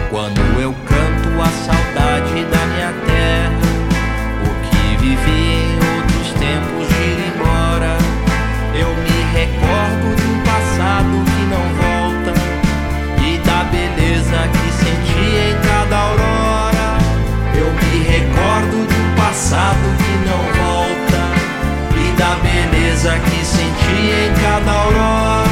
Quando eu canto a saudade da minha terra, o que vivi em outros tempos de ir embora, eu me recordo de um passado que não volta e da beleza que senti em cada aurora. Eu me recordo de um passado que não volta e da beleza que senti em cada aurora.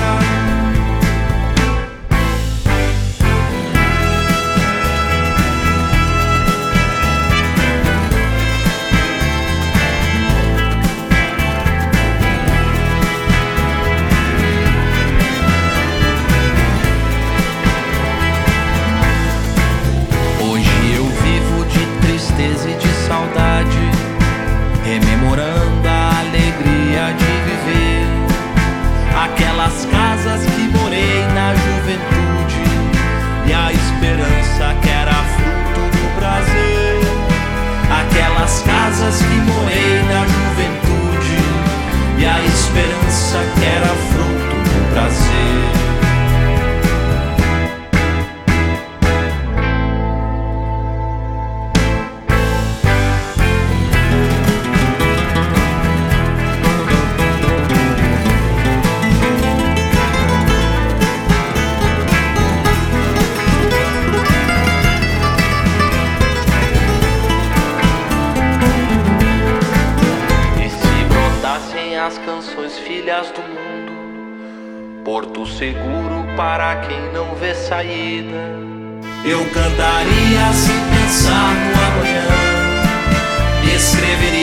E de saudade, rememorando a alegria de viver aquelas casas que morei na juventude e a esperança que era fruto do prazer. Aquelas casas que morei na juventude e a esperança que era fruto do prazer. As canções filhas do mundo, porto seguro para quem não vê saída, eu cantaria sem pensar no amanhã, escreveria